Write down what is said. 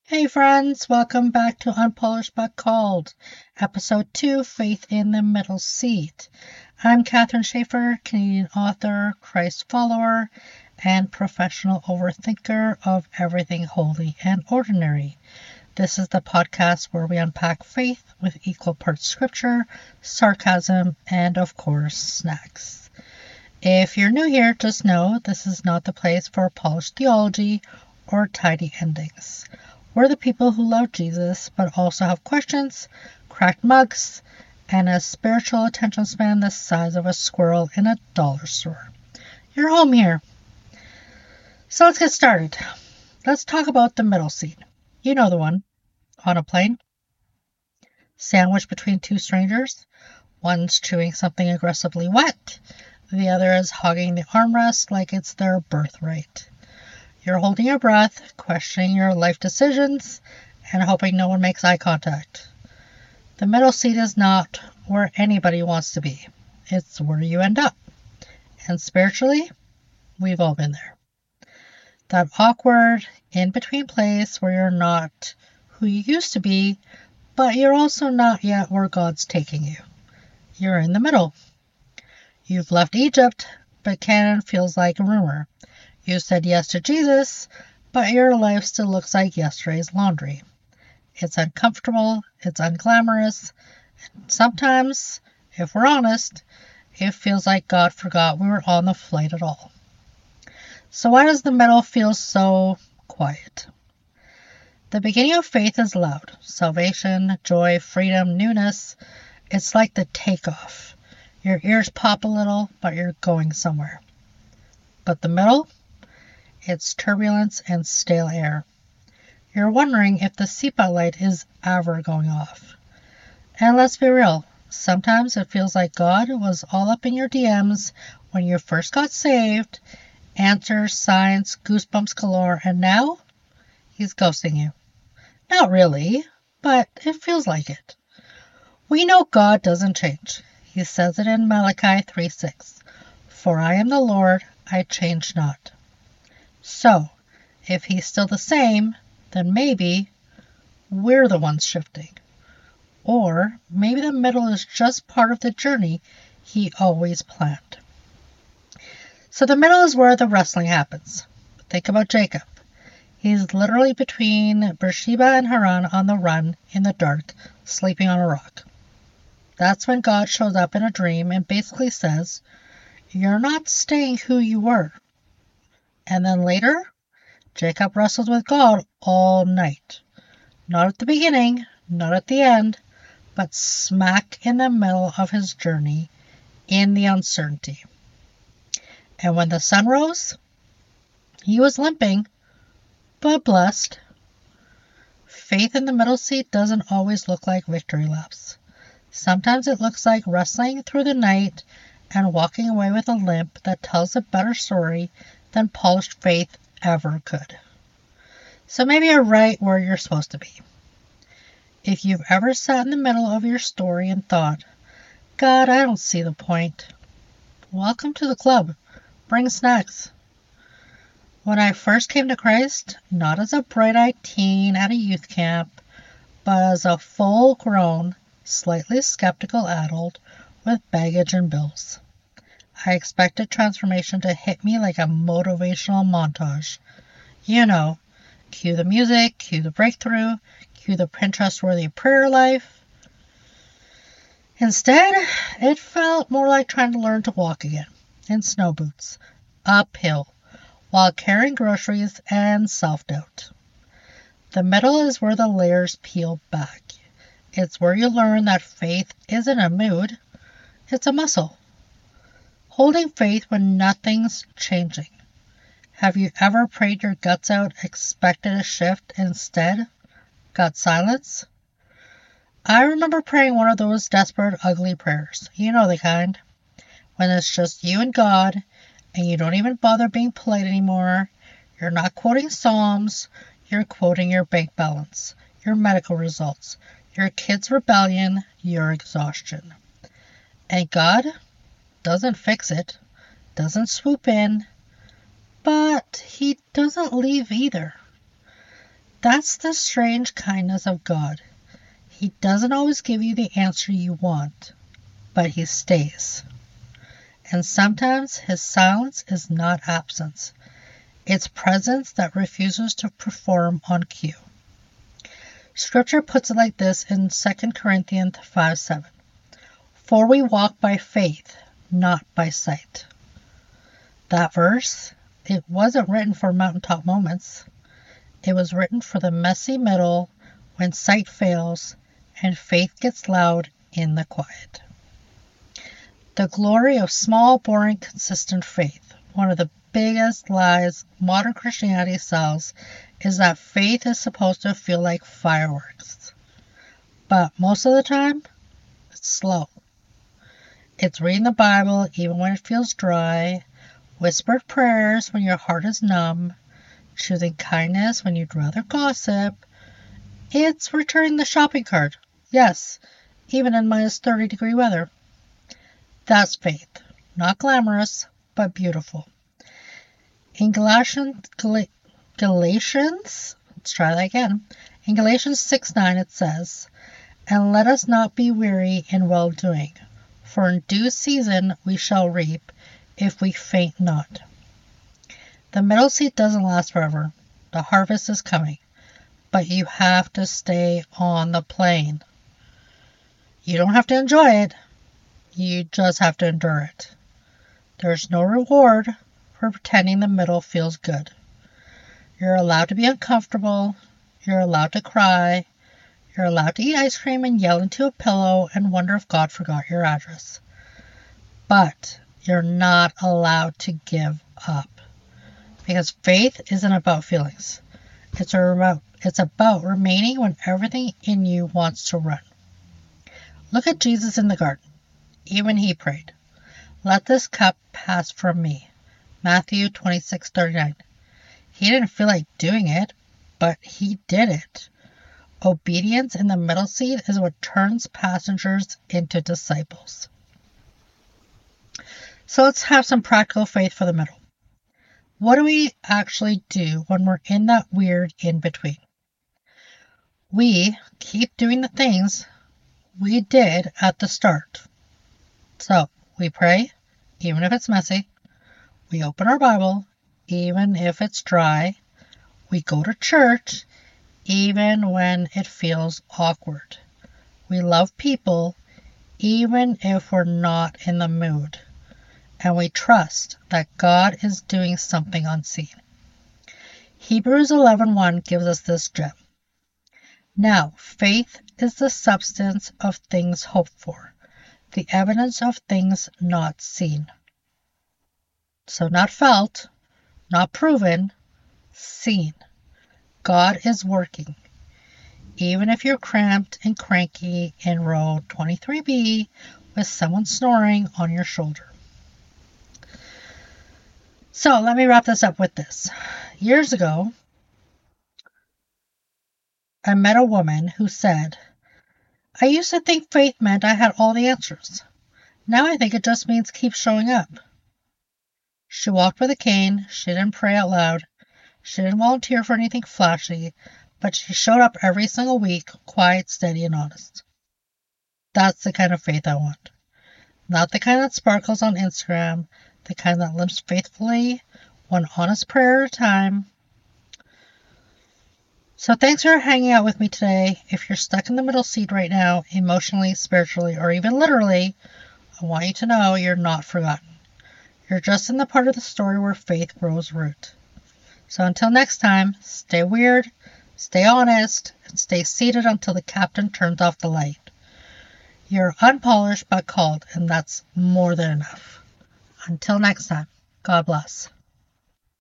Hey friends, welcome back to Unpolished but Called, Episode 2, Faith in the Middle Seat. I'm Catherine Schaefer, Canadian author, Christ follower, and professional overthinker of everything holy and ordinary. This is the podcast where we unpack faith with equal parts scripture, sarcasm, and of course, snacks. If you're new here, just know this is not the place for polished theology or tidy endings. We're the people who love Jesus, but also have questions, cracked mugs, and a spiritual attention span the size of a squirrel in a dollar store. You're home here. So let's get started. Let's talk about the middle seat. You know the one. On a plane. Sandwiched between two strangers. One's chewing something aggressively wet. The other is hugging the armrest like it's their birthright. You're holding your breath, questioning your life decisions, and hoping no one makes eye contact. The middle seat is not where anybody wants to be. It's where you end up. And spiritually, we've all been there. That awkward, in-between place where you're not who you used to be, but you're also not yet where God's taking you. You're in the middle. You've left Egypt, but Canaan feels like a rumor. You said yes to Jesus, but your life still looks like yesterday's laundry. It's uncomfortable, it's unglamorous, and sometimes, if we're honest, it feels like God forgot we were on the flight at all. So why does the middle feel so quiet? The beginning of faith is loud. Salvation, joy, freedom, newness. It's like the takeoff. Your ears pop a little, but you're going somewhere. But the middle? It's turbulence and stale air. You're wondering if the seatbelt light is ever going off. And let's be real, sometimes it feels like God was all up in your DMs when you first got saved, answers, signs, goosebumps galore, and now he's ghosting you. Not really, but it feels like it. We know God doesn't change. He says it in Malachi 3:6. For I am the Lord, I change not. So, if he's still the same, then maybe we're the ones shifting. Or maybe the middle is just part of the journey he always planned. So the middle is where the wrestling happens. Think about Jacob. He's literally between Beersheba and Haran on the run in the dark, sleeping on a rock. That's when God shows up in a dream and basically says, "You're not staying who you were." And then later, Jacob wrestled with God all night. Not at the beginning, not at the end, but smack in the middle of his journey, in the uncertainty. And when the sun rose, he was limping, but blessed. Faith in the middle seat doesn't always look like victory laps. Sometimes it looks like wrestling through the night and walking away with a limp that tells a better story than polished faith ever could. So maybe you're right where you're supposed to be. If you've ever sat in the middle of your story and thought, God, I don't see the point, welcome to the club. Bring snacks. When I first came to Christ, not as a bright-eyed teen at a youth camp, but as a full-grown, slightly skeptical adult with baggage and bills. I expected transformation to hit me like a motivational montage. You know, cue the music, cue the breakthrough, cue the Pinterest-worthy prayer life. Instead, it felt more like trying to learn to walk again, in snow boots, uphill, while carrying groceries and self-doubt. The middle is where the layers peel back. It's where you learn that faith isn't a mood, it's a muscle. Holding faith when nothing's changing. Have you ever prayed your guts out, expected a shift, instead got silence? I remember praying one of those desperate, ugly prayers. You know the kind. When it's just you and God, and you don't even bother being polite anymore. You're not quoting Psalms, you're quoting your bank balance, your medical results, your kid's rebellion, your exhaustion. And God doesn't fix it, doesn't swoop in, but he doesn't leave either. That's the strange kindness of God. He doesn't always give you the answer you want, but he stays. And sometimes his silence is not absence. It's presence that refuses to perform on cue. Scripture puts it like this in 2 Corinthians 5:7. For we walk by faith, not by sight. That verse, it wasn't written for mountaintop moments. It was written for the messy middle when sight fails and faith gets loud in the quiet. The glory of small, boring, consistent faith. One of the biggest lies modern Christianity sells is that faith is supposed to feel like fireworks. But most of the time, it's slow. It's reading the Bible even when it feels dry, whispered prayers when your heart is numb, choosing kindness when you'd rather gossip. It's returning the shopping cart. Yes, even in minus 30-degree weather. That's faith. Not glamorous, but beautiful. In Galatians, let's try that again. In Galatians 6:9 it says, And let us not be weary in well-doing, for in due season we shall reap, if we faint not. The middle seat doesn't last forever. The harvest is coming, but you have to stay on the plane. You don't have to enjoy it. You just have to endure it. There's no reward for pretending the middle feels good. You're allowed to be uncomfortable. You're allowed to cry. You're allowed to eat ice cream and yell into a pillow and wonder if God forgot your address. But you're not allowed to give up. Because faith isn't about feelings. It's about remaining when everything in you wants to run. Look at Jesus in the garden. Even he prayed, Let this cup pass from me. Matthew 26:39. He didn't feel like doing it, but he did it. Obedience in the middle seat is what turns passengers into disciples. So let's have some practical faith for the middle. What do we actually do when we're in that weird in-between? We keep doing the things we did at the start. So, we pray, even if it's messy. We open our Bible, even if it's dry. We go to church, even when it feels awkward. We love people, even if we're not in the mood. And we trust that God is doing something unseen. Hebrews 11:1 gives us this gem. Now, faith is the substance of things hoped for, the evidence of things not seen. So not felt, not proven, seen. God is working. Even if you're cramped and cranky in row 23B with someone snoring on your shoulder. So let me wrap this up with this. Years ago, I met a woman who said, I used to think faith meant I had all the answers. Now I think it just means keep showing up. She walked with a cane. She didn't pray out loud. She didn't volunteer for anything flashy, but she showed up every single week, quiet, steady, and honest. That's the kind of faith I want. Not the kind that sparkles on Instagram, the kind that limps faithfully, one honest prayer at a time. So thanks for hanging out with me today. If you're stuck in the middle seat right now, emotionally, spiritually, or even literally, I want you to know you're not forgotten. You're just in the part of the story where faith grows root. So until next time, stay weird, stay honest, and stay seated until the captain turns off the light. You're unpolished but called, and that's more than enough. Until next time, God bless.